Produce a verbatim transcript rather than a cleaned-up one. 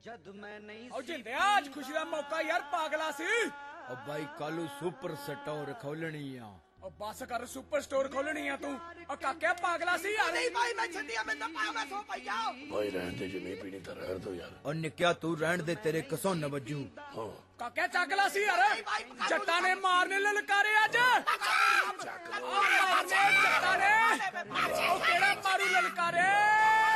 ਉਹ ਜਿੰਦਿਆ ਅੱਜ ਖੁਸ਼ੀ ਦਾ ਮੌਕਾ ਯਾਰ ਪਾਗਲਾ ਸੀ। ਉਹ ਬਾਈ ਕੱਲੂ ਸੁਪਰ ਸਟੋਰ ਖੋਲਣੀ ਆ। ਉਹ ਬੱਸ ਕਰ ਸੁਪਰ ਸਟੋਰ ਖੋਲਣੀ ਆ ਤੂੰ। ਉਹ ਕਾਕਿਆ ਪਾਗਲਾ ਸੀ ਯਾਰ। ਨਹੀਂ ਭਾਈ ਮੈਂ ਛੱਡਿਆ ਮੈਂ ਤਾਂ ਪਾਵਾਂ ਸੋ ਪਈਆ ਭਾਈ ਰਹਿਣ ਦੇ, ਜੇ ਨਹੀਂ ਪੀਣੀ ਤਾਂ ਰਹਿਣ ਦੋ ਯਾਰ। ਉਹ ਨਿੱਕਿਆ ਤੂੰ ਰਹਿਣ ਦੇ, ਤੇਰੇ ਕਸੋਂ ਵੱਜੂ। ਹਾਂ ਕਾਕਿਆ ਚੱਕਲਾ ਸੀ ਯਾਰ। ਜੱਟਾਂ ਨੇ ਮਾਰਨੇ ਲਲਕਾਰੇ ਅੱਜ। ਮਾਰਨੇ ਜੱਟਾਂ ਨੇ। ਉਹ ਕਿਹੜਾ ਮਾਰੂ ਲਲਕਾਰੇ।